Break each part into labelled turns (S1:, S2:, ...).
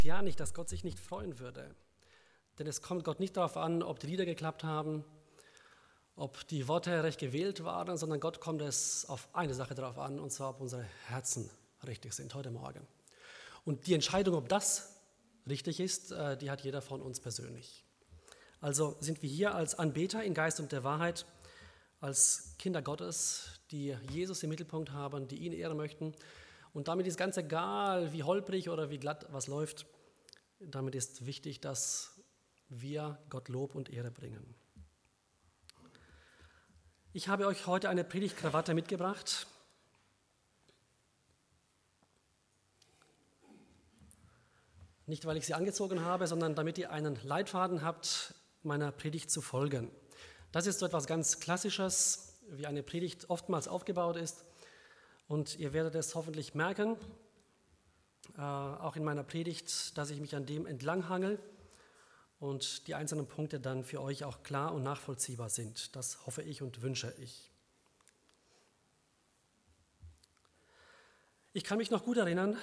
S1: Ja, nicht, dass Gott sich nicht freuen würde. Denn es kommt Gott nicht darauf an, ob die Lieder geklappt haben, ob die Worte recht gewählt waren, sondern Gott kommt es auf eine Sache darauf an, und zwar, ob unsere Herzen richtig sind heute Morgen. Und die Entscheidung, ob das richtig ist, die hat jeder von uns persönlich. Also sind wir hier als Anbeter in Geist und der Wahrheit, als Kinder Gottes, die Jesus im Mittelpunkt haben, die ihn ehren möchten. Und damit ist ganz egal, wie holprig oder wie glatt was läuft, damit ist wichtig, dass wir Gott Lob und Ehre bringen. Ich habe euch heute eine Predigtkrawatte mitgebracht. Nicht, weil ich sie angezogen habe, sondern damit ihr einen Leitfaden habt, meiner Predigt zu folgen. Das ist so etwas ganz Klassisches, wie eine Predigt oftmals aufgebaut ist. Und ihr werdet es hoffentlich merken, auch in meiner Predigt, dass ich mich an dem entlanghangel und die einzelnen Punkte dann für euch auch klar und nachvollziehbar sind. Das hoffe ich und wünsche ich. Ich kann mich noch gut erinnern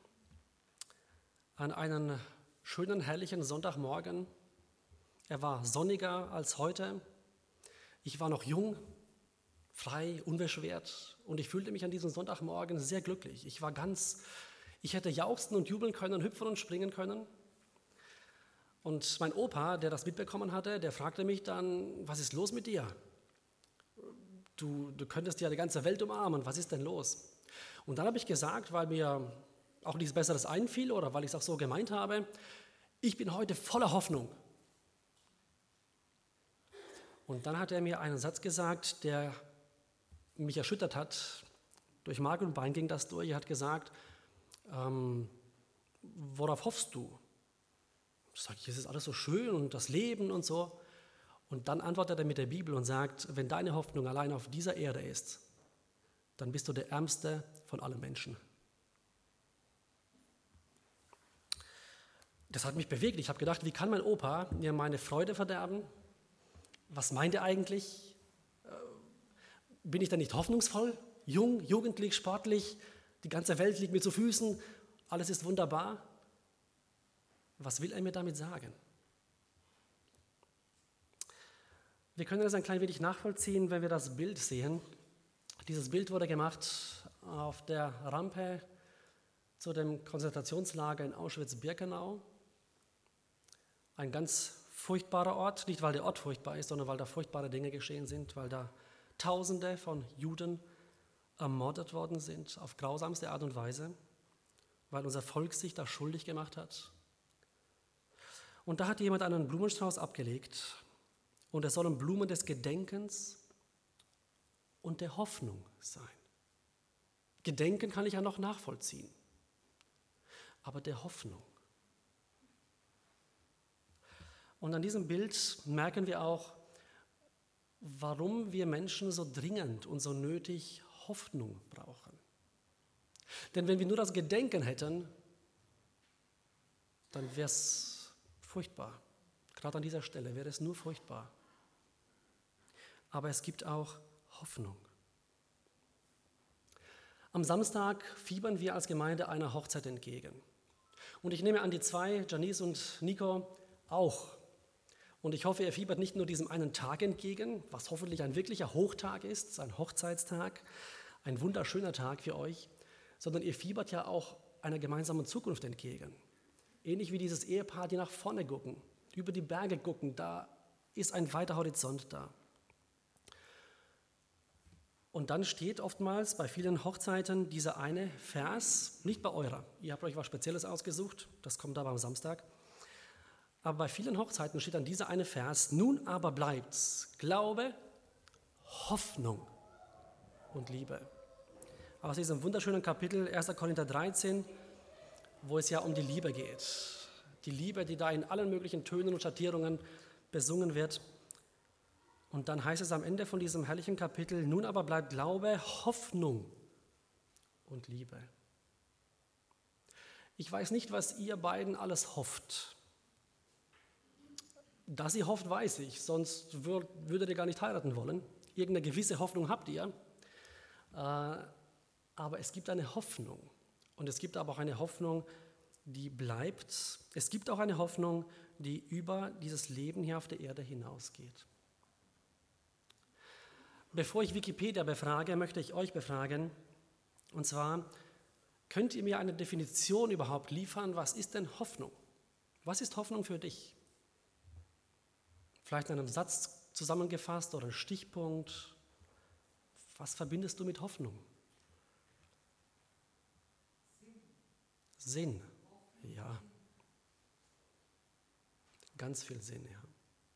S1: an einen schönen, herrlichen Sonntagmorgen. Er war sonniger als heute. Ich war noch jung, frei, unbeschwert und ich fühlte mich an diesem Sonntagmorgen sehr glücklich. Ich hätte jauchzen und jubeln können, hüpfen und springen können. Und mein Opa, der das mitbekommen hatte, der fragte mich dann, was ist los mit dir? Du könntest ja die ganze Welt umarmen, was ist denn los? Und dann habe ich gesagt, weil mir auch nichts Besseres einfiel oder weil ich es auch so gemeint habe, ich bin heute voller Hoffnung. Und dann hat er mir einen Satz gesagt, der mich erschüttert hat. Durch Mark und Bein ging das durch. Er hat gesagt, worauf hoffst du? Sag ich, es ist alles so schön und das Leben und so. Und dann antwortet er mit der Bibel und sagt, wenn deine Hoffnung allein auf dieser Erde ist, dann bist du der Ärmste von allen Menschen. Das hat mich bewegt. Ich habe gedacht, wie kann mein Opa mir meine Freude verderben? Was meint er eigentlich? Bin ich denn nicht hoffnungsvoll? Jung, jugendlich, sportlich, die ganze Welt liegt mir zu Füßen, alles ist wunderbar. Was will er mir damit sagen? Wir können das ein klein wenig nachvollziehen, wenn wir das Bild sehen. Dieses Bild wurde gemacht auf der Rampe zu dem Konzentrationslager in Auschwitz-Birkenau. Ein ganz furchtbarer Ort, nicht weil der Ort furchtbar ist, sondern weil da furchtbare Dinge geschehen sind, weil da Tausende von Juden ermordet worden sind, auf grausamste Art und Weise, weil unser Volk sich da schuldig gemacht hat. Und da hat jemand einen Blumenstrauß abgelegt und es sollen Blumen des Gedenkens und der Hoffnung sein. Gedenken kann ich ja noch nachvollziehen, aber der Hoffnung. Und an diesem Bild merken wir auch, warum wir Menschen so dringend und so nötig Hoffnung brauchen. Denn wenn wir nur das Gedenken hätten, dann wäre es furchtbar. Gerade an dieser Stelle wäre es nur furchtbar. Aber es gibt auch Hoffnung. Am Samstag fiebern wir als Gemeinde einer Hochzeit entgegen. Und ich nehme an, die zwei, Janice und Nico, auch. Und ich hoffe, ihr fiebert nicht nur diesem einen Tag entgegen, was hoffentlich ein wirklicher Hochtag ist, ein Hochzeitstag, ein wunderschöner Tag für euch, sondern ihr fiebert ja auch einer gemeinsamen Zukunft entgegen. Ähnlich wie dieses Ehepaar, die nach vorne gucken, über die Berge gucken, da ist ein weiter Horizont da. Und dann steht oftmals bei vielen Hochzeiten dieser eine Vers, nicht bei eurer, ihr habt euch was Spezielles ausgesucht, das kommt aber am Samstag, aber bei vielen Hochzeiten steht dann dieser eine Vers, nun aber bleibt's Glaube, Hoffnung und Liebe. Aus diesem wunderschönen Kapitel 1. Korinther 13, wo es ja um die Liebe geht. Die Liebe, die da in allen möglichen Tönen und Schattierungen besungen wird. Und dann heißt es am Ende von diesem herrlichen Kapitel, nun aber bleibt Glaube, Hoffnung und Liebe. Ich weiß nicht, was ihr beiden alles hofft. Dass ihr hofft, weiß ich, sonst würdet ihr gar nicht heiraten wollen. Irgendeine gewisse Hoffnung habt ihr. Aber es gibt eine Hoffnung. Und es gibt aber auch eine Hoffnung, die bleibt. Es gibt auch eine Hoffnung, die über dieses Leben hier auf der Erde hinausgeht. Bevor ich Wikipedia befrage, möchte ich euch befragen, und zwar, könnt ihr mir eine Definition überhaupt liefern, was ist denn Hoffnung? Was ist Hoffnung für dich? Vielleicht in einem Satz zusammengefasst oder ein Stichpunkt. Was verbindest du mit Hoffnung? Sinn. Ja. Ganz viel Sinn, ja.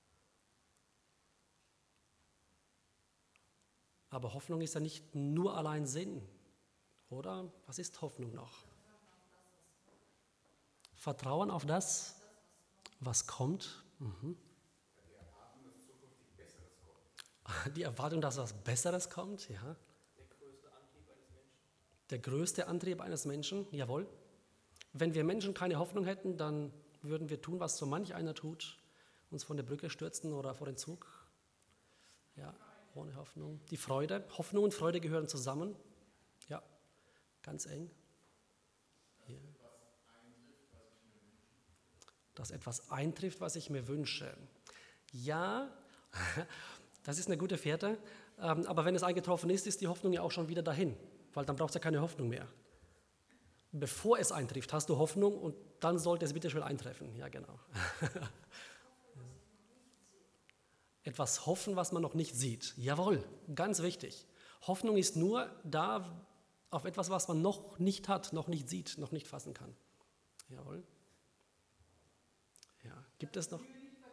S1: Aber Hoffnung ist ja nicht nur allein Sinn, oder? Was ist Hoffnung noch? Vertrauen auf das, was kommt. Die Erwartung, dass was Besseres kommt, ja. Der größte Antrieb eines Menschen, jawohl. Wenn wir Menschen keine Hoffnung hätten, dann würden wir tun, was so manch einer tut, uns von der Brücke stürzen oder vor den Zug. Ja, ohne Hoffnung. Die Freude, Hoffnung und Freude gehören zusammen. Ja, ganz eng. Hier. Dass etwas eintrifft, was ich mir wünsche. Ja, das ist eine gute Fährte, aber wenn es eingetroffen ist, ist die Hoffnung ja auch schon wieder dahin, weil dann braucht es ja keine Hoffnung mehr. Bevor es eintrifft, hast du Hoffnung und dann sollte es bitte schön eintreffen. Ja, genau. Etwas hoffen, was man noch nicht sieht. Jawohl, ganz wichtig. Hoffnung ist nur da auf etwas, was man noch nicht hat, noch nicht sieht, noch nicht fassen kann. Jawohl. Ja, gibt es noch?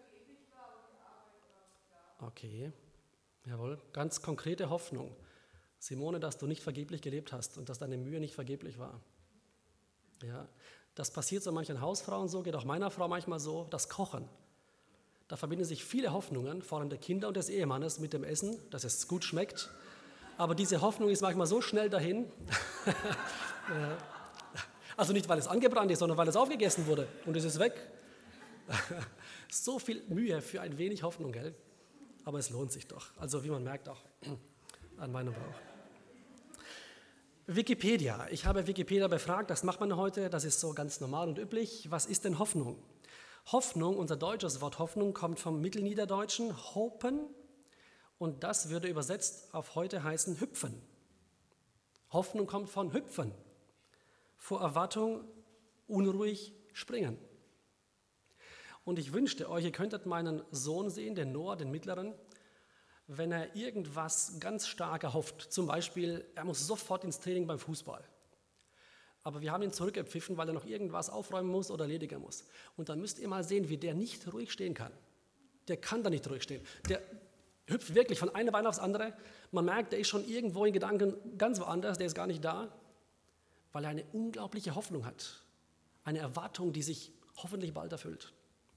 S1: Okay, jawohl, ganz konkrete Hoffnung. Simone, dass du nicht vergeblich gelebt hast und dass deine Mühe nicht vergeblich war. Ja, das passiert so manchen Hausfrauen so, geht auch meiner Frau manchmal so, das Kochen. Da verbinden sich viele Hoffnungen, vor allem der Kinder und des Ehemannes, mit dem Essen, dass es gut schmeckt. Aber diese Hoffnung ist manchmal so schnell dahin, also nicht, weil es angebrannt ist, sondern weil es aufgegessen wurde und es ist weg. So viel Mühe für ein wenig Hoffnung, gell? Aber es lohnt sich doch. Also wie man merkt auch an meinem Bauch. Wikipedia. Ich habe Wikipedia befragt, das macht man heute, das ist so ganz normal und üblich. Was ist denn Hoffnung? Hoffnung, unser deutsches Wort Hoffnung, kommt vom Mittelniederdeutschen hopen und das würde übersetzt auf heute heißen hüpfen. Hoffnung kommt von hüpfen. Vor Erwartung unruhig springen. Und ich wünschte euch, ihr könntet meinen Sohn sehen, den Noah, den Mittleren, wenn er irgendwas ganz stark erhofft. Zum Beispiel, er muss sofort ins Training beim Fußball. Aber wir haben ihn zurückgepfiffen, weil er noch irgendwas aufräumen muss oder erledigen muss. Und dann müsst ihr mal sehen, wie der nicht ruhig stehen kann. Der kann da nicht ruhig stehen. Der hüpft wirklich von einem Bein aufs andere. Man merkt, der ist schon irgendwo in Gedanken ganz woanders, der ist gar nicht da, weil er eine unglaubliche Hoffnung hat. Eine Erwartung, die sich hoffentlich bald erfüllt.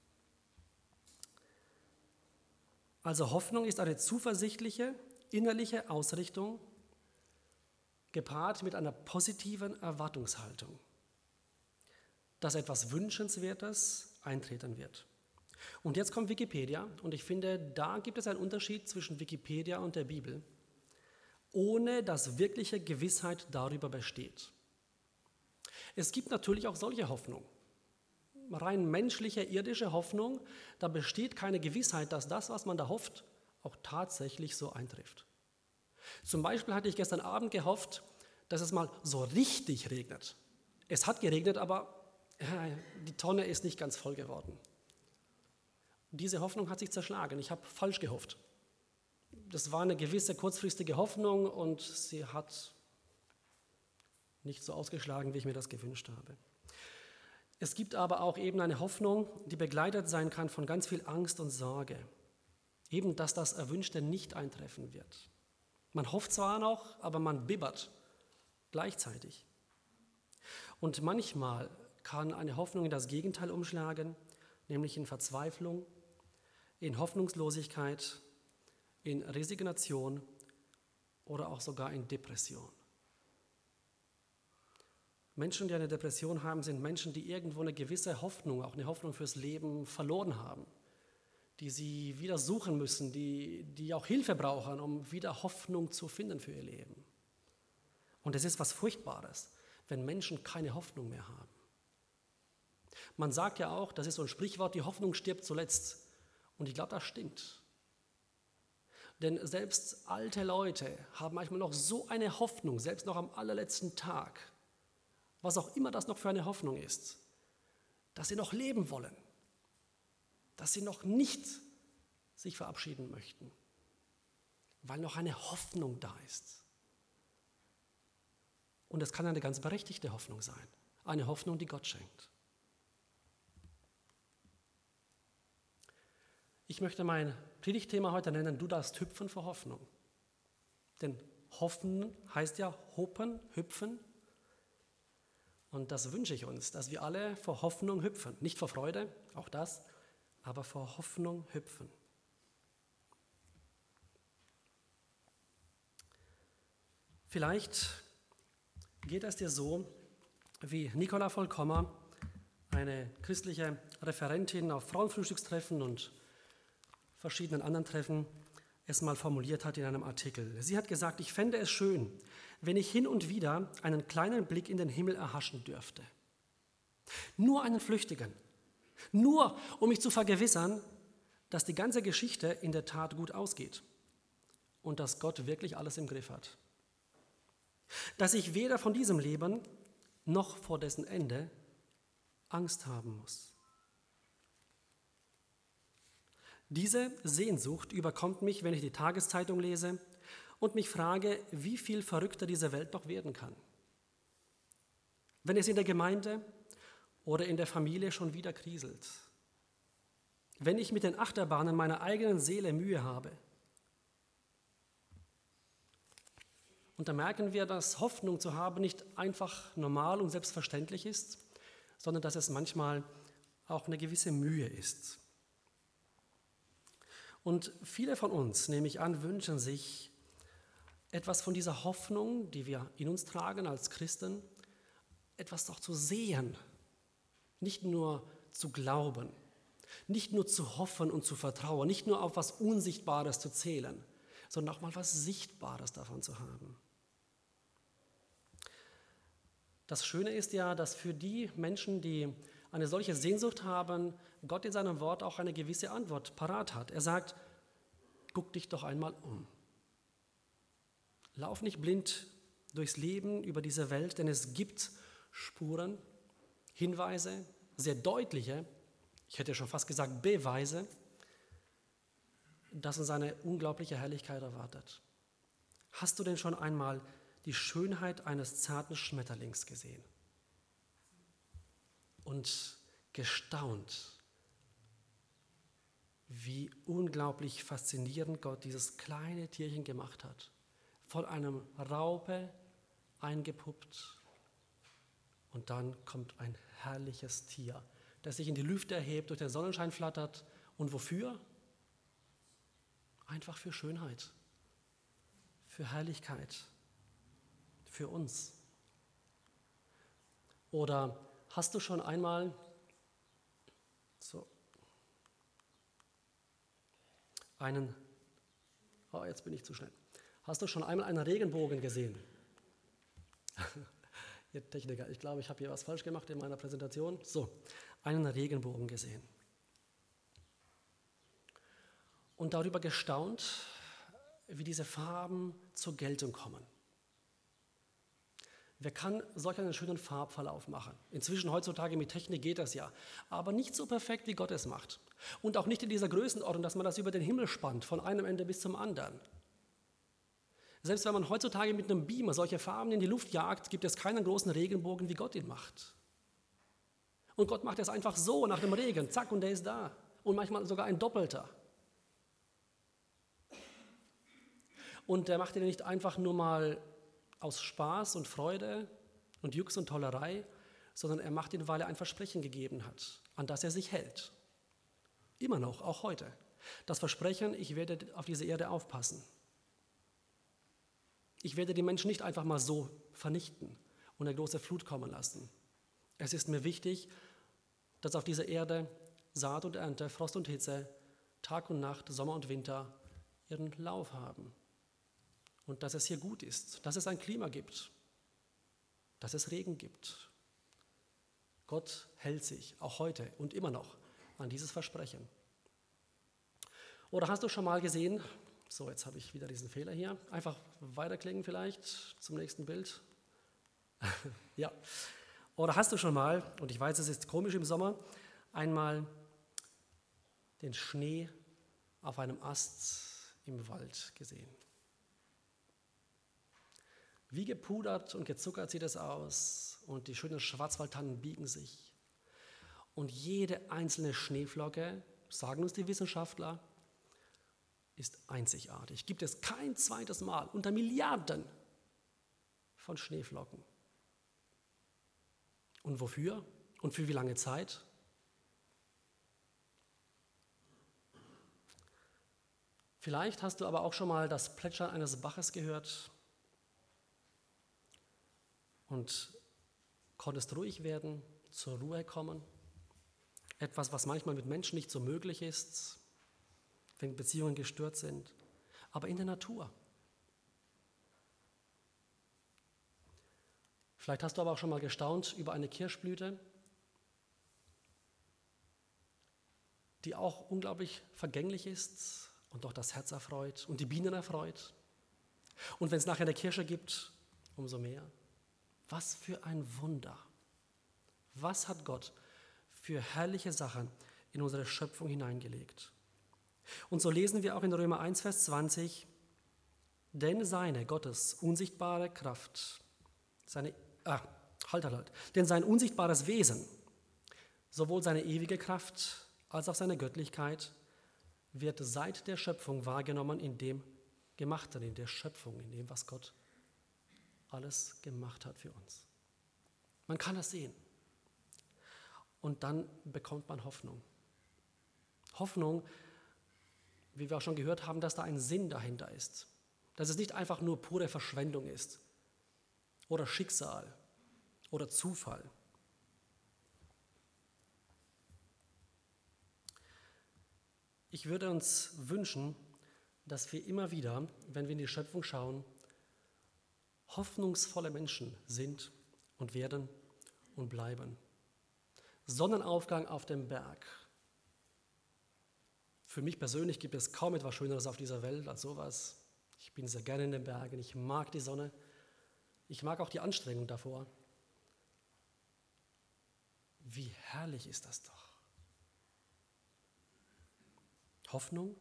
S1: Also Hoffnung ist eine zuversichtliche, innerliche Ausrichtung, gepaart mit einer positiven Erwartungshaltung, dass etwas Wünschenswertes eintreten wird. Und jetzt kommt Wikipedia und ich finde, da gibt es einen Unterschied zwischen Wikipedia und der Bibel, ohne dass wirkliche Gewissheit darüber besteht. Es gibt natürlich auch solche Hoffnung. Rein menschliche, irdische Hoffnung, da besteht keine Gewissheit, dass das, was man da hofft, auch tatsächlich so eintrifft. Zum Beispiel hatte ich gestern Abend gehofft, dass es mal so richtig regnet. Es hat geregnet, aber die Tonne ist nicht ganz voll geworden. Diese Hoffnung hat sich zerschlagen. Ich habe falsch gehofft. Das war eine gewisse kurzfristige Hoffnung und sie hat nicht so ausgeschlagen, wie ich mir das gewünscht habe. Es gibt aber auch eben eine Hoffnung, die begleitet sein kann von ganz viel Angst und Sorge. Eben, dass das Erwünschte nicht eintreffen wird. Man hofft zwar noch, aber man bibbert gleichzeitig. Und manchmal kann eine Hoffnung in das Gegenteil umschlagen, nämlich in Verzweiflung, in Hoffnungslosigkeit, in Resignation oder auch sogar in Depression. Menschen, die eine Depression haben, sind Menschen, die irgendwo eine gewisse Hoffnung, auch eine Hoffnung fürs Leben verloren haben, die sie wieder suchen müssen, die auch Hilfe brauchen, um wieder Hoffnung zu finden für ihr Leben. Und es ist was Furchtbares, wenn Menschen keine Hoffnung mehr haben. Man sagt ja auch, das ist so ein Sprichwort, die Hoffnung stirbt zuletzt. Und ich glaube, das stimmt. Denn selbst alte Leute haben manchmal noch so eine Hoffnung, selbst noch am allerletzten Tag, was auch immer das noch für eine Hoffnung ist, dass sie noch leben wollen, dass sie noch nicht sich verabschieden möchten, weil noch eine Hoffnung da ist. Und es kann eine ganz berechtigte Hoffnung sein, eine Hoffnung, die Gott schenkt. Ich möchte mein Predigtthema heute nennen, du darfst hüpfen vor Hoffnung. Denn hoffen heißt ja hoppen, hüpfen. Und das wünsche ich uns, dass wir alle vor Hoffnung hüpfen. Nicht vor Freude, auch das, aber vor Hoffnung hüpfen. Vielleicht geht es dir so, wie Nicola Vollkommer, eine christliche Referentin auf Frauenfrühstückstreffen und verschiedenen anderen Treffen, es mal formuliert hat in einem Artikel. Sie hat gesagt, ich fände es schön, wenn ich hin und wieder einen kleinen Blick in den Himmel erhaschen dürfte. Nur einen flüchtigen. Nur, um mich zu vergewissern, dass die ganze Geschichte in der Tat gut ausgeht und dass Gott wirklich alles im Griff hat. Dass ich weder von diesem Leben noch vor dessen Ende Angst haben muss. Diese Sehnsucht überkommt mich, wenn ich die Tageszeitung lese und mich frage, wie viel verrückter diese Welt noch werden kann. Wenn es in der Gemeinde oder in der Familie schon wieder kriselt. Wenn ich mit den Achterbahnen meiner eigenen Seele Mühe habe. Und da merken wir, dass Hoffnung zu haben nicht einfach normal und selbstverständlich ist, sondern dass es manchmal auch eine gewisse Mühe ist. Und viele von uns, nehme ich an, wünschen sich etwas von dieser Hoffnung, die wir in uns tragen als Christen, etwas doch zu sehen, nicht nur zu glauben, nicht nur zu hoffen und zu vertrauen, nicht nur auf was Unsichtbares zu zählen, sondern auch mal was Sichtbares davon zu haben. Das Schöne ist ja, dass für die Menschen, die eine solche Sehnsucht haben, Gott in seinem Wort auch eine gewisse Antwort parat hat. Er sagt, guck dich doch einmal um. Lauf nicht blind durchs Leben über diese Welt, denn es gibt Spuren, Hinweise, sehr deutliche, ich hätte schon fast gesagt Beweise, dass uns eine unglaubliche Herrlichkeit erwartet. Hast du denn schon einmal die Schönheit eines zarten Schmetterlings gesehen und gestaunt, wie unglaublich faszinierend Gott dieses kleine Tierchen gemacht hat, von einem Raupe eingepuppt und dann kommt ein herrliches Tier, das sich in die Lüfte erhebt, durch den Sonnenschein flattert und wofür? Einfach für Schönheit, für Herrlichkeit, für uns. Oder hast du schon einmal jetzt bin ich zu schnell. Hast du schon einmal einen Regenbogen gesehen? Ihr Techniker, ich glaube, ich habe hier was falsch gemacht in meiner Präsentation. So, einen Regenbogen gesehen. Und darüber gestaunt, wie diese Farben zur Geltung kommen. Wer kann solch einen schönen Farbverlauf machen? Inzwischen heutzutage mit Technik geht das ja, aber nicht so perfekt, wie Gott es macht. Und auch nicht in dieser Größenordnung, dass man das über den Himmel spannt, von einem Ende bis zum anderen. Selbst wenn man heutzutage mit einem Beamer solche Farben in die Luft jagt, gibt es keinen großen Regenbogen, wie Gott ihn macht. Und Gott macht es einfach so nach dem Regen, zack, und der ist da. Und manchmal sogar ein doppelter. Und der macht ihn nicht einfach nur mal aus Spaß und Freude und Jux und Tollerei, sondern er macht ihn, weil er ein Versprechen gegeben hat, an das er sich hält. Immer noch, auch heute. Das Versprechen, ich werde auf diese Erde aufpassen. Ich werde die Menschen nicht einfach mal so vernichten und eine große Flut kommen lassen. Es ist mir wichtig, dass auf dieser Erde Saat und Ernte, Frost und Hitze, Tag und Nacht, Sommer und Winter ihren Lauf haben. Und dass es hier gut ist, dass es ein Klima gibt, dass es Regen gibt. Gott hält sich auch heute und immer noch an dieses Versprechen. Oder hast du schon mal gesehen, so jetzt habe ich wieder diesen Fehler hier, einfach weiterklicken vielleicht zum nächsten Bild. Ja. Oder hast du schon mal, und ich weiß, es ist komisch im Sommer, einmal den Schnee auf einem Ast im Wald gesehen? Wie gepudert und gezuckert sieht es aus und die schönen Schwarzwaldtannen biegen sich. Und jede einzelne Schneeflocke, sagen uns die Wissenschaftler, ist einzigartig. Gibt es kein zweites Mal unter Milliarden von Schneeflocken. Und wofür? Und für wie lange Zeit? Vielleicht hast du aber auch schon mal das Plätschern eines Baches gehört und konntest ruhig werden, zur Ruhe kommen. Etwas, was manchmal mit Menschen nicht so möglich ist, wenn Beziehungen gestört sind, aber in der Natur. Vielleicht hast du aber auch schon mal gestaunt über eine Kirschblüte, die auch unglaublich vergänglich ist und doch das Herz erfreut und die Bienen erfreut. Und wenn es nachher eine Kirsche gibt, umso mehr. Was für ein Wunder. Was hat Gott für herrliche Sachen in unsere Schöpfung hineingelegt? Und so lesen wir auch in Römer 1, Vers 20, denn seine, Gottes, unsichtbare Kraft, denn sein unsichtbares Wesen, sowohl seine ewige Kraft als auch seine Göttlichkeit, wird seit der Schöpfung wahrgenommen in dem Gemachten, in der Schöpfung, in dem, was Gott alles gemacht hat für uns. Man kann das sehen. Und dann bekommt man Hoffnung. Hoffnung, wie wir auch schon gehört haben, dass da ein Sinn dahinter ist. Dass es nicht einfach nur pure Verschwendung ist oder Schicksal oder Zufall. Ich würde uns wünschen, dass wir immer wieder, wenn wir in die Schöpfung schauen, hoffnungsvolle Menschen sind und werden und bleiben. Sonnenaufgang auf dem Berg. Für mich persönlich gibt es kaum etwas Schöneres auf dieser Welt als sowas. Ich bin sehr gerne in den Bergen, ich mag die Sonne, ich mag auch die Anstrengung davor. Wie herrlich ist das doch. Hoffnung.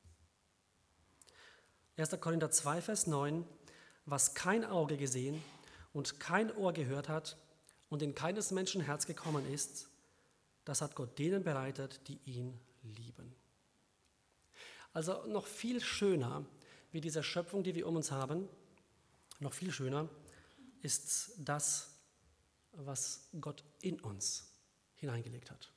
S1: 1. Korinther 2, Vers 9, was kein Auge gesehen und kein Ohr gehört hat und in keines Menschen Herz gekommen ist, das hat Gott denen bereitet, die ihn lieben. Also noch viel schöner wie diese Schöpfung, die wir um uns haben, noch viel schöner ist das, was Gott in uns hineingelegt hat.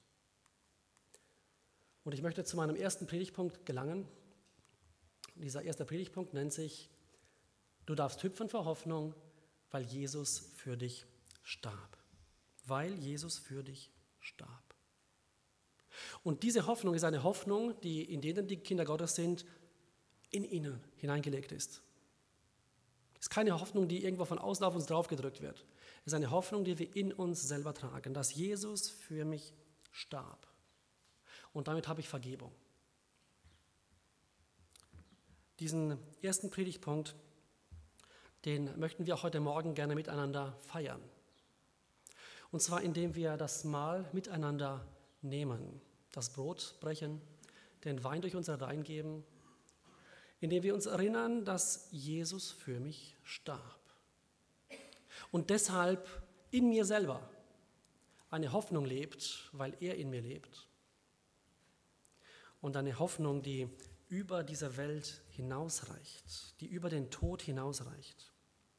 S1: Und ich möchte zu meinem ersten Predigtpunkt gelangen. Dieser erste Predigtpunkt nennt sich: Du darfst hüpfen vor Hoffnung, weil Jesus für dich starb. Weil Jesus für dich starb. Und diese Hoffnung ist eine Hoffnung, die in denen die Kinder Gottes sind, in ihnen hineingelegt ist. Es ist keine Hoffnung, die irgendwo von außen auf uns draufgedrückt wird. Es ist eine Hoffnung, die wir in uns selber tragen, dass Jesus für mich starb. Und damit habe ich Vergebung. Diesen ersten Predigtpunkt, den möchten wir auch heute Morgen gerne miteinander feiern. Und zwar indem wir das Mahl miteinander nehmen, das Brot brechen, den Wein durch unsere Reihen geben, indem wir uns erinnern, dass Jesus für mich starb. Und deshalb in mir selber eine Hoffnung lebt, weil er in mir lebt. Und eine Hoffnung, die über diese Welt hinausreicht, die über den Tod hinausreicht.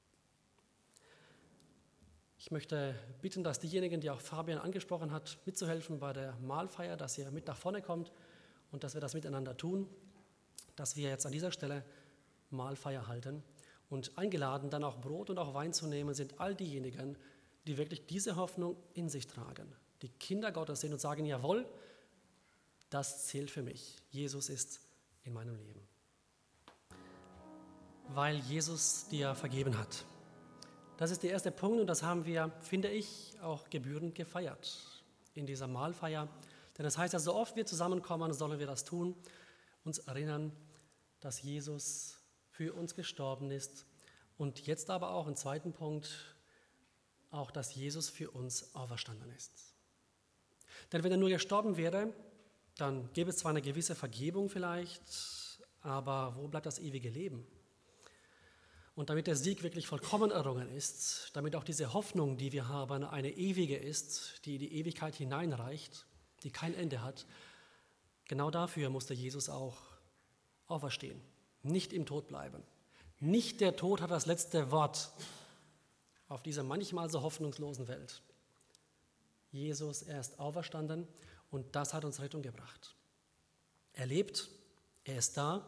S1: Ich möchte bitten, dass diejenigen, die auch Fabian angesprochen hat, mitzuhelfen bei der Mahlfeier, dass ihr mit nach vorne kommt und dass wir das miteinander tun, dass wir jetzt an dieser Stelle Mahlfeier halten. Und eingeladen, dann auch Brot und auch Wein zu nehmen, sind all diejenigen, die wirklich diese Hoffnung in sich tragen, die Kinder Gottes sind und sagen, jawohl, das zählt für mich. Jesus ist in meinem Leben. Weil Jesus dir vergeben hat, Das ist der erste Punkt und das haben wir, finde ich, auch gebührend gefeiert in dieser Mahlfeier. Denn das heißt ja, so oft wir zusammenkommen, sollen wir das tun, uns erinnern, dass Jesus für uns gestorben ist und jetzt aber auch im zweiten Punkt, auch dass Jesus für uns auferstanden ist. Denn wenn er nur gestorben wäre, dann gäbe es zwar eine gewisse Vergebung vielleicht, aber wo bleibt das ewige Leben? Und damit der Sieg wirklich vollkommen errungen ist, damit auch diese Hoffnung, die wir haben, eine ewige ist, die in die Ewigkeit hineinreicht, die kein Ende hat, genau dafür musste Jesus auch auferstehen, nicht im Tod bleiben. Nicht der Tod hat das letzte Wort auf dieser manchmal so hoffnungslosen Welt. Jesus, er ist auferstanden und das hat uns Rettung gebracht. Er lebt, er ist da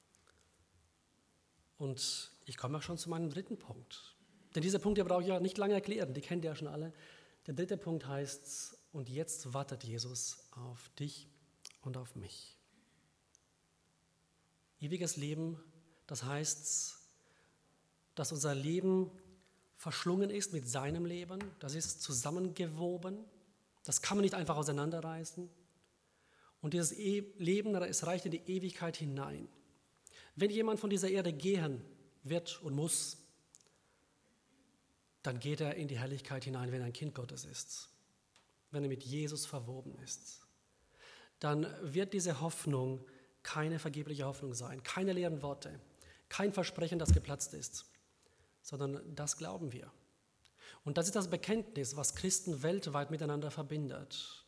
S1: und ich komme auch schon zu meinem dritten Punkt. Denn diese Punkte brauche ich ja nicht lange erklären, die kennt ihr ja schon alle. Der dritte Punkt heißt, und jetzt wartet Jesus auf dich und auf mich. Ewiges Leben, das heißt, dass unser Leben verschlungen ist mit seinem Leben, das ist zusammengewoben, das kann man nicht einfach auseinanderreißen. Und dieses Leben, es reicht in die Ewigkeit hinein. Wenn jemand von dieser Erde gehen wird und muss, dann geht er in die Herrlichkeit hinein, wenn er ein Kind Gottes ist, wenn er mit Jesus verwoben ist. Dann wird diese Hoffnung keine vergebliche Hoffnung sein, keine leeren Worte, kein Versprechen, das geplatzt ist, sondern das glauben wir. Und das ist das Bekenntnis, was Christen weltweit miteinander verbindet.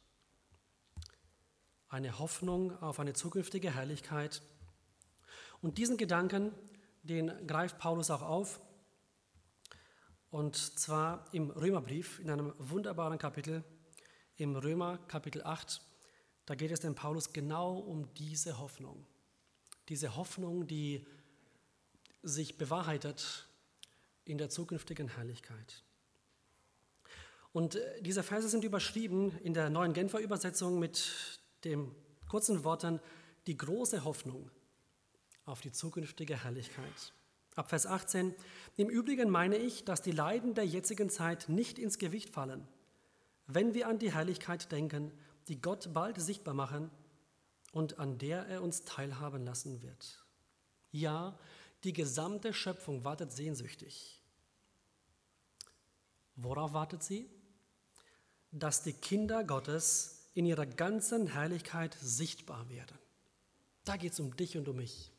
S1: Eine Hoffnung auf eine zukünftige Herrlichkeit. Und diesen Gedanken, den greift Paulus auch auf, und zwar im Römerbrief, in einem wunderbaren Kapitel, im Römer Kapitel 8, da geht es dem Paulus genau um diese Hoffnung, die sich bewahrheitet in der zukünftigen Herrlichkeit. Und diese Verse sind überschrieben in der Neuen Genfer Übersetzung mit den kurzen Worten, die große Hoffnung auf die zukünftige Herrlichkeit. Ab Vers 18, im Übrigen meine ich, dass die Leiden der jetzigen Zeit nicht ins Gewicht fallen, wenn wir an die Herrlichkeit denken, die Gott bald sichtbar machen und an der er uns teilhaben lassen wird. Ja, die gesamte Schöpfung wartet sehnsüchtig. Worauf wartet sie? Dass die Kinder Gottes in ihrer ganzen Herrlichkeit sichtbar werden. Da geht es um dich und um mich.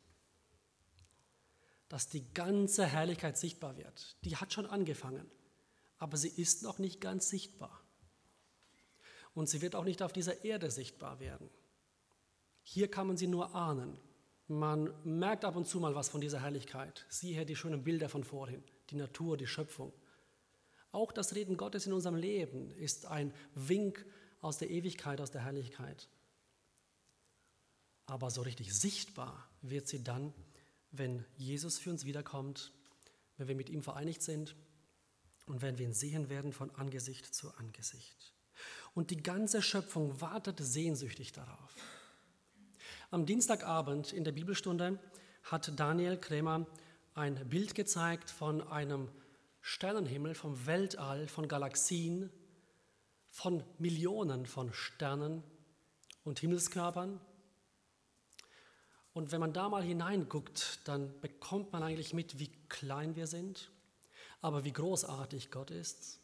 S1: Dass die ganze Herrlichkeit sichtbar wird. Die hat schon angefangen, aber sie ist noch nicht ganz sichtbar. Und sie wird auch nicht auf dieser Erde sichtbar werden. Hier kann man sie nur ahnen. Man merkt ab und zu mal was von dieser Herrlichkeit. Siehe hier die schönen Bilder von vorhin, die Natur, die Schöpfung. Auch das Reden Gottes in unserem Leben ist ein Wink aus der Ewigkeit, aus der Herrlichkeit. Aber so richtig sichtbar wird sie dann, wenn Jesus für uns wiederkommt, wenn wir mit ihm vereinigt sind und wenn wir ihn sehen werden von Angesicht zu Angesicht. Und die ganze Schöpfung wartet sehnsüchtig darauf. Am Dienstagabend in der Bibelstunde hat Daniel Krämer ein Bild gezeigt von einem Sternenhimmel, vom Weltall, von Galaxien, von Millionen von Sternen und Himmelskörpern. Und wenn man da mal hineinguckt, dann bekommt man eigentlich mit, wie klein wir sind, aber wie großartig Gott ist.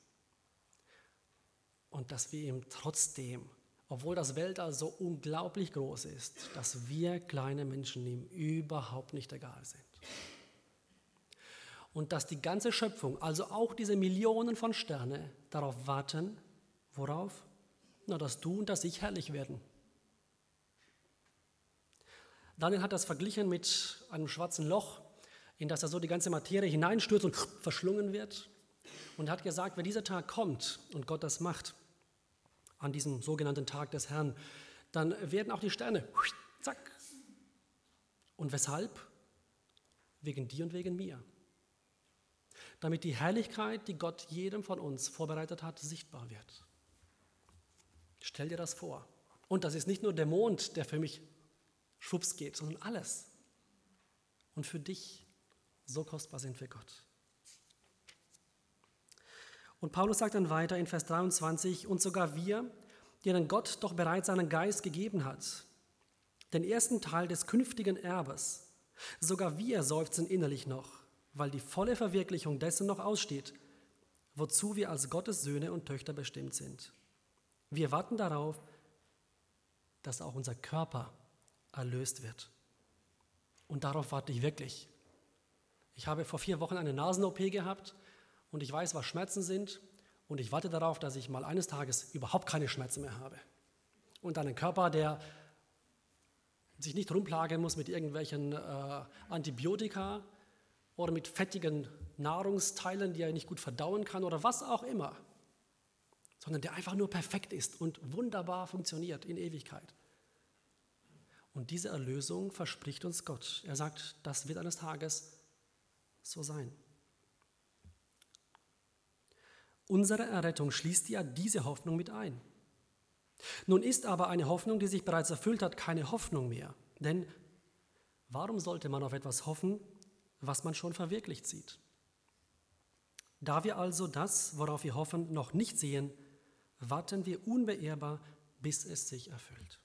S1: Und dass wir ihm trotzdem, obwohl das Weltall so unglaublich groß ist, dass wir kleine Menschen ihm überhaupt nicht egal sind. Und dass die ganze Schöpfung, also auch diese Millionen von Sternen, darauf warten, worauf? Na, dass du und dass ich herrlich werden. Daniel hat das verglichen mit einem schwarzen Loch, in das er so die ganze Materie hineinstürzt und verschlungen wird. Und er hat gesagt, wenn dieser Tag kommt und Gott das macht, an diesem sogenannten Tag des Herrn, dann werden auch die Sterne, zack. Und weshalb? Wegen dir und wegen mir. Damit die Herrlichkeit, die Gott jedem von uns vorbereitet hat, sichtbar wird. Stell dir das vor. Und das ist nicht nur der Mond, der für mich schwupps geht, sondern alles. Und für dich, so kostbar sind wir Gott. Und Paulus sagt dann weiter in Vers 23, und sogar wir, denen Gott doch bereits seinen Geist gegeben hat, den ersten Teil des künftigen Erbes, sogar wir seufzen innerlich noch, weil die volle Verwirklichung dessen noch aussteht, wozu wir als Gottes Söhne und Töchter bestimmt sind. Wir warten darauf, dass auch unser Körper erlöst wird. Und darauf warte ich wirklich. Ich habe vor 4 Wochen eine Nasen-OP gehabt und ich weiß, was Schmerzen sind und ich warte darauf, dass ich mal eines Tages überhaupt keine Schmerzen mehr habe. Und einen Körper, der sich nicht rumplagen muss mit irgendwelchen Antibiotika oder mit fettigen Nahrungsteilen, die er nicht gut verdauen kann oder was auch immer, sondern der einfach nur perfekt ist und wunderbar funktioniert in Ewigkeit. Und diese Erlösung verspricht uns Gott. Er sagt, das wird eines Tages so sein. Unsere Errettung schließt ja diese Hoffnung mit ein. Nun ist aber eine Hoffnung, die sich bereits erfüllt hat, keine Hoffnung mehr. Denn warum sollte man auf etwas hoffen, was man schon verwirklicht sieht? Da wir also das, worauf wir hoffen, noch nicht sehen, warten wir unbeirrbar, bis es sich erfüllt.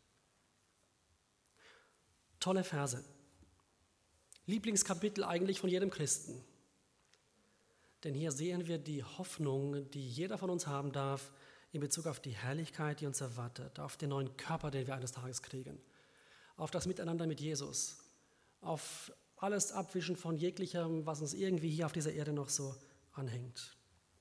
S1: Tolle Verse. Lieblingskapitel eigentlich von jedem Christen. Denn hier sehen wir die Hoffnung, die jeder von uns haben darf, in Bezug auf die Herrlichkeit, die uns erwartet, auf den neuen Körper, den wir eines Tages kriegen, auf das Miteinander mit Jesus, auf alles Abwischen von jeglichem, was uns irgendwie hier auf dieser Erde noch so anhängt.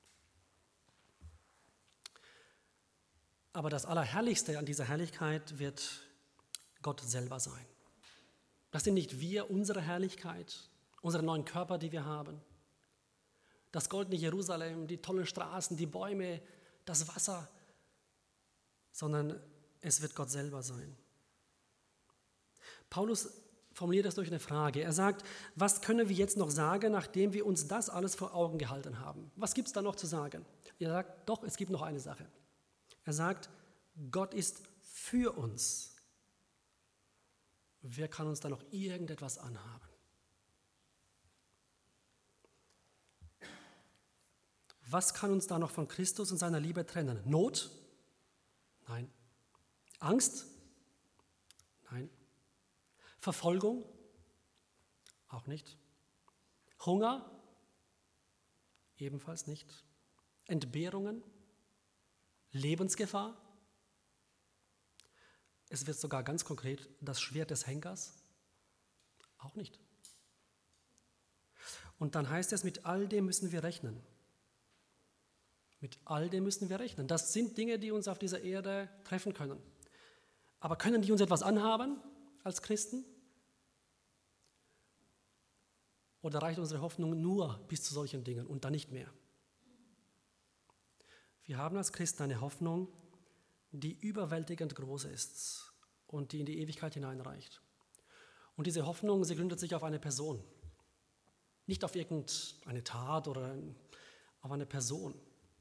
S1: Aber das Allerherrlichste an dieser Herrlichkeit wird Gott selber sein. Das sind nicht wir, unsere Herrlichkeit, unsere neuen Körper, die wir haben, das goldene Jerusalem, die tollen Straßen, die Bäume, das Wasser, sondern es wird Gott selber sein. Paulus formuliert das durch eine Frage. Er sagt, was können wir jetzt noch sagen, nachdem wir uns das alles vor Augen gehalten haben? Was gibt es da noch zu sagen? Er sagt, doch, es gibt noch eine Sache. Er sagt, Gott ist für uns. Wer kann uns da noch irgendetwas anhaben? Was kann uns da noch von Christus und seiner Liebe trennen? Not? Nein. Angst? Nein. Verfolgung? Auch nicht. Hunger? Ebenfalls nicht. Entbehrungen? Lebensgefahr? Es wird sogar ganz konkret das Schwert des Henkers? Auch nicht. Und dann heißt es, mit all dem müssen wir rechnen. Mit all dem müssen wir rechnen. Das sind Dinge, die uns auf dieser Erde treffen können. Aber können die uns etwas anhaben als Christen? Oder reicht unsere Hoffnung nur bis zu solchen Dingen und dann nicht mehr? Wir haben als Christen eine Hoffnung, die überwältigend groß ist und die in die Ewigkeit hineinreicht. Und diese Hoffnung, sie gründet sich auf eine Person. Nicht auf irgendeine Tat oder auf eine Person.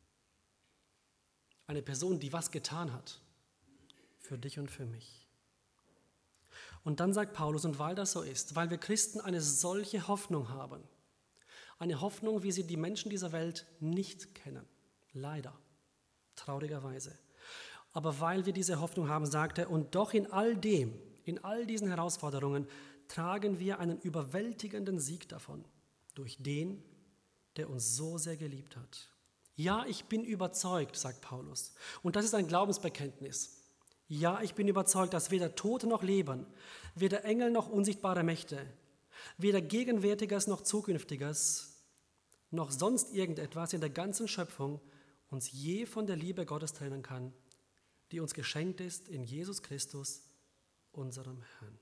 S1: Eine Person, die was getan hat für dich und für mich. Und dann sagt Paulus, und weil das so ist, weil wir Christen eine solche Hoffnung haben, eine Hoffnung, wie sie die Menschen dieser Welt nicht kennen, leider, traurigerweise. Aber weil wir diese Hoffnung haben, sagt er, und doch in all dem, in all diesen Herausforderungen, tragen wir einen überwältigenden Sieg davon, durch den, der uns so sehr geliebt hat. Ja, ich bin überzeugt, sagt Paulus. Und das ist ein Glaubensbekenntnis. Ja, ich bin überzeugt, dass weder Tod noch Leben, weder Engel noch unsichtbare Mächte, weder Gegenwärtiges noch Zukünftiges, noch sonst irgendetwas in der ganzen Schöpfung uns je von der Liebe Gottes trennen kann, die uns geschenkt ist in Jesus Christus, unserem Herrn.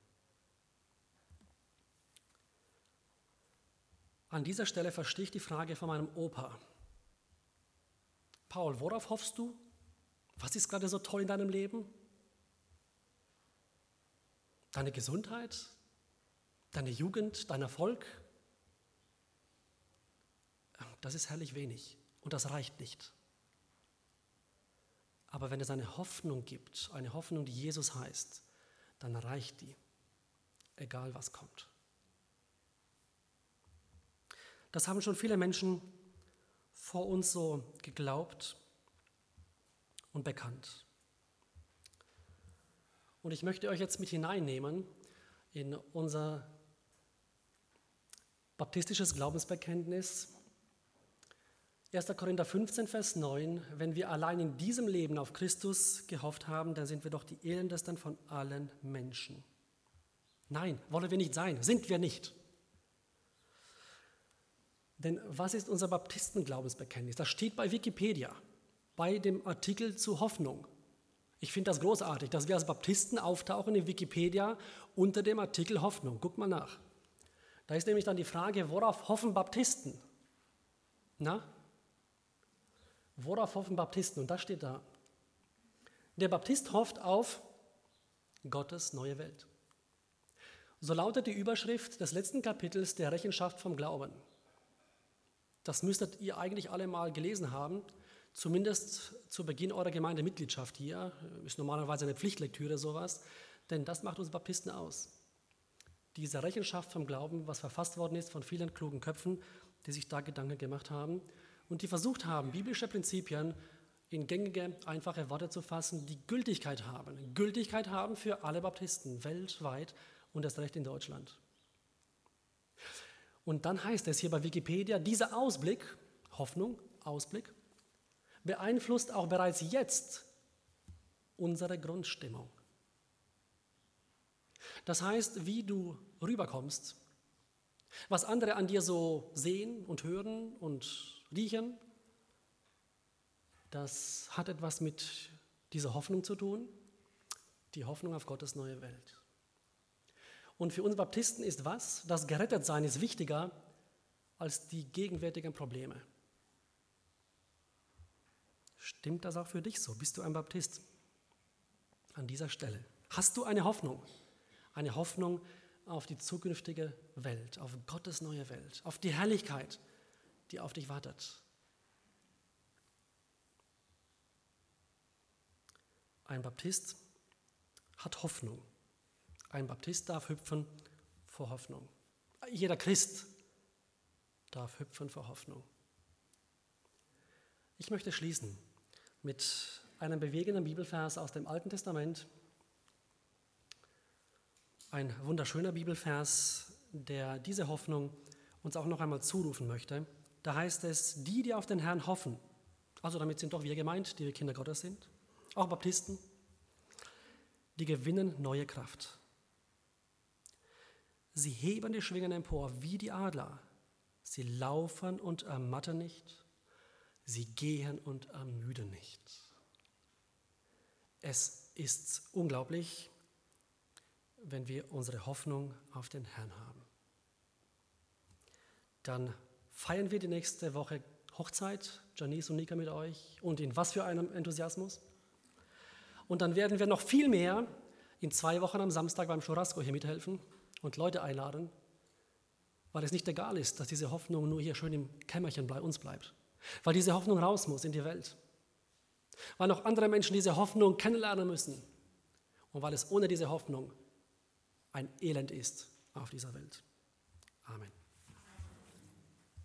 S1: An dieser Stelle verstehe ich die Frage von meinem Opa. Paul, worauf hoffst du? Was ist gerade so toll in deinem Leben? Deine Gesundheit? Deine Jugend? Dein Erfolg? Das ist herrlich wenig und das reicht nicht. Aber wenn es eine Hoffnung gibt, eine Hoffnung, die Jesus heißt, dann reicht die, egal was kommt. Das haben schon viele Menschen vor uns so geglaubt und bekannt. Und ich möchte euch jetzt mit hineinnehmen in unser baptistisches Glaubensbekenntnis. 1. Korinther 15, Vers 9, wenn wir allein in diesem Leben auf Christus gehofft haben, dann sind wir doch die elendesten von allen Menschen. Nein, wollen wir nicht sein, sind wir nicht. Denn was ist unser Baptistenglaubensbekenntnis? Das steht bei Wikipedia, bei dem Artikel zu Hoffnung. Ich finde das großartig, dass wir als Baptisten auftauchen in Wikipedia unter dem Artikel Hoffnung. Guckt mal nach. Da ist nämlich dann die Frage, worauf hoffen Baptisten? Na? Worauf hoffen Baptisten? Und das steht da. Der Baptist hofft auf Gottes neue Welt. So lautet die Überschrift des letzten Kapitels der Rechenschaft vom Glauben. Das müsstet ihr eigentlich alle mal gelesen haben, zumindest zu Beginn eurer Gemeindemitgliedschaft hier. Ist normalerweise eine Pflichtlektüre sowas, denn das macht uns Baptisten aus. Diese Rechenschaft vom Glauben, was verfasst worden ist von vielen klugen Köpfen, die sich da Gedanken gemacht haben und die versucht haben, biblische Prinzipien in gängige, einfache Worte zu fassen, die Gültigkeit haben für alle Baptisten weltweit und erst recht in Deutschland. Und dann heißt es hier bei Wikipedia, dieser Ausblick, Hoffnung, Ausblick, beeinflusst auch bereits jetzt unsere Grundstimmung. Das heißt, wie du rüberkommst, was andere an dir so sehen und hören und riechen, das hat etwas mit dieser Hoffnung zu tun, die Hoffnung auf Gottes neue Welt. Und für uns Baptisten ist was? Das Gerettetsein ist wichtiger als die gegenwärtigen Probleme. Stimmt das auch für dich so? Bist du ein Baptist? An dieser Stelle. Hast du eine Hoffnung? Eine Hoffnung auf die zukünftige Welt, auf Gottes neue Welt, auf die Herrlichkeit, die auf dich wartet. Ein Baptist hat Hoffnung. Ein Baptist darf hüpfen vor Hoffnung. Jeder Christ darf hüpfen vor Hoffnung. Ich möchte schließen mit einem bewegenden Bibelvers aus dem Alten Testament. Ein wunderschöner Bibelvers, der diese Hoffnung uns auch noch einmal zurufen möchte. Da heißt es, die auf den Herrn hoffen, also damit sind doch wir gemeint, die wir Kinder Gottes sind, auch Baptisten, die gewinnen neue Kraft. Sie heben die Schwingen empor wie die Adler. Sie laufen und ermatten nicht. Sie gehen und ermüden nicht. Es ist unglaublich, wenn wir unsere Hoffnung auf den Herrn haben. Dann feiern wir die nächste Woche Hochzeit, Janice und Nika mit euch. Und in was für einem Enthusiasmus. Und dann werden wir noch viel mehr in 2 Wochen am Samstag beim Churrasco hier mithelfen und Leute einladen, weil es nicht egal ist, dass diese Hoffnung nur hier schön im Kämmerchen bei uns bleibt. Weil diese Hoffnung raus muss in die Welt. Weil noch andere Menschen diese Hoffnung kennenlernen müssen. Und weil es ohne diese Hoffnung ein Elend ist auf dieser Welt. Amen.